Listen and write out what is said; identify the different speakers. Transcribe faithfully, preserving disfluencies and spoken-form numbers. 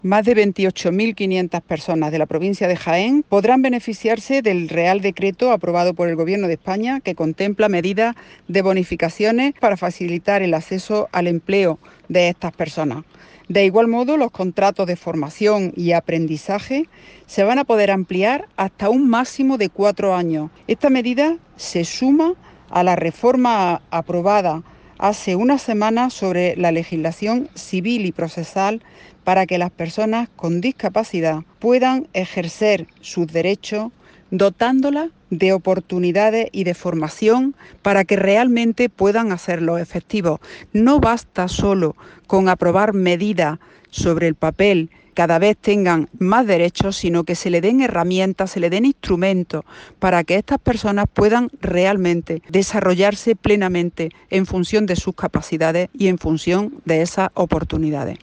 Speaker 1: Más de veintiocho mil quinientas personas de la provincia de Jaén podrán beneficiarse del Real Decreto aprobado por el Gobierno de España que contempla medidas de bonificaciones para facilitar el acceso al empleo de estas personas. De igual modo, los contratos de formación y aprendizaje se van a poder ampliar hasta un máximo de cuatro años. Esta medida se suma a la reforma aprobada hace unas semanas sobre la legislación civil y procesal para que las personas con discapacidad puedan ejercer sus derechos dotándolas de oportunidades y de formación para que realmente puedan hacerlo efectivo. No basta solo con aprobar medidas sobre el papel, cada vez tengan más derechos, sino que se le den herramientas, se le den instrumentos para que estas personas puedan realmente desarrollarse plenamente en función de sus capacidades y en función de esas oportunidades.